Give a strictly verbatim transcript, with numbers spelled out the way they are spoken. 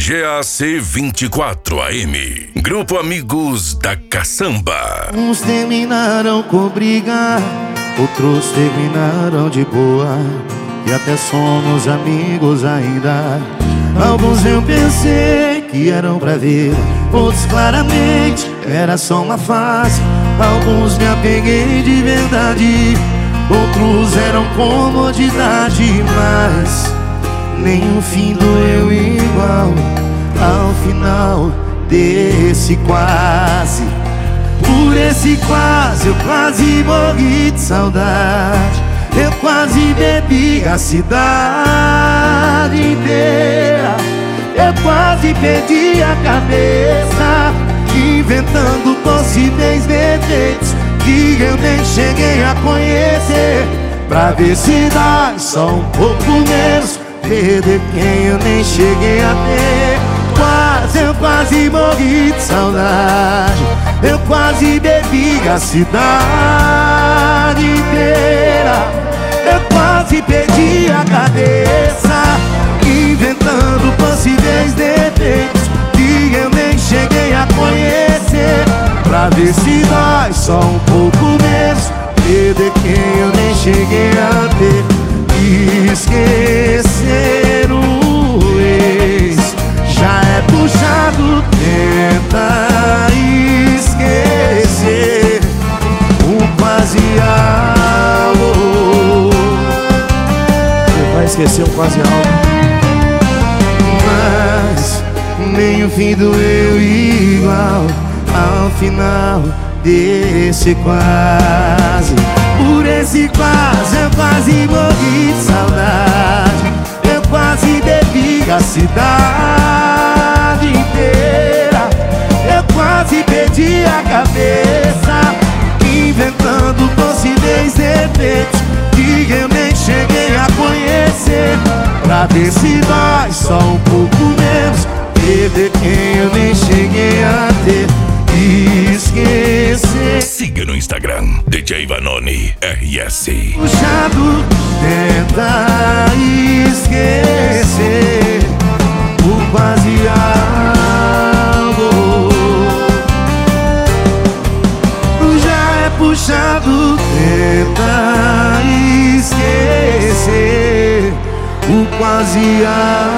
G A C vinte e quatro A M, Grupo Amigos da Caçamba. Uns terminaram com briga, outros terminaram de boa, e até somos amigos ainda. Alguns eu pensei que eram pra ver, outros claramente era só uma fase. Alguns me apeguei de verdade, outros eram comodidade. Mas nenhum fim doeu igual ao final desse quase. Por esse quase eu quase morri de saudade. Eu quase bebi a cidade inteira. Eu quase perdi a cabeça, inventando possíveis defeitos que eu nem cheguei a conhecer, pra ver se dá só um pouco menos, perder quem eu nem cheguei a ter. Quase, eu quase morri de saudade. Eu quase bebi a cidade inteira. Eu quase perdi a cabeça, inventando possíveis defeitos que eu nem cheguei a conhecer, pra ver se dói só um pouco menos, perder quem eu nem cheguei a ter. Esquecer o ex já é puxado, tenta esquecer o quase algo. Você vai esquecer o quase algo, mas nem o fim doeu igual ao final desse quase. Por esse quase eu quase morri de saudade. Eu quase bebi a cidade inteira. Eu quase perdi a cabeça, inventando possíveis defeitos que eu nem cheguei a conhecer, pra ver se dói só um pouco menos, perder quem eu nem cheguei a ter. Esquecer. Siga no Instagram, D J Vanoni R S. Puxado, tenta esquecer o quase algo. Já é puxado, tenta esquecer o quase algo.